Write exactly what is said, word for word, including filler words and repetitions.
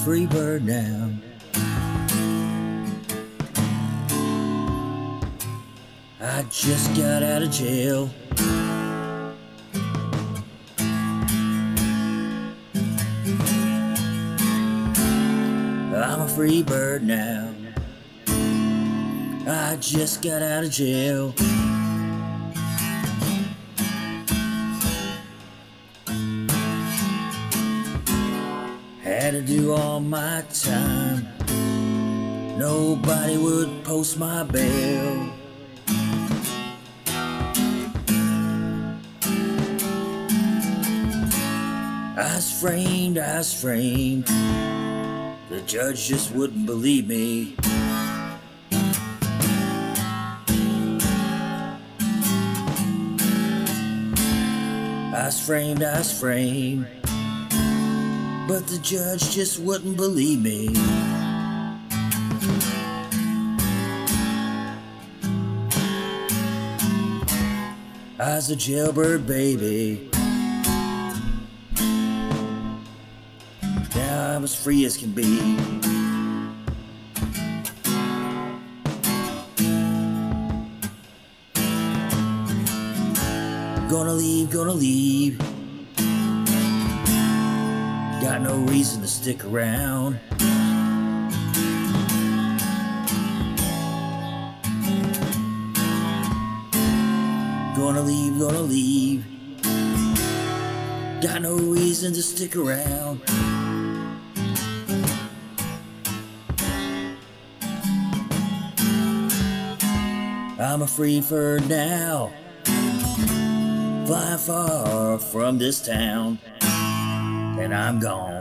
free bird now. I just got out of jail. I'm a free bird now. I just got out of jail. Had to do all my time. Nobody would post my bail. I was framed, I was framed. The judge just wouldn't believe me. I was framed, I was framed. But the judge just wouldn't believe me. I was a jailbird baby. Now I'm as free as can be. Gonna leave, gonna leave. Got no reason to stick around. Gonna leave, gonna leave. Got no reason to stick around. I'm a free bird now, flying far from this town, and I'm gone.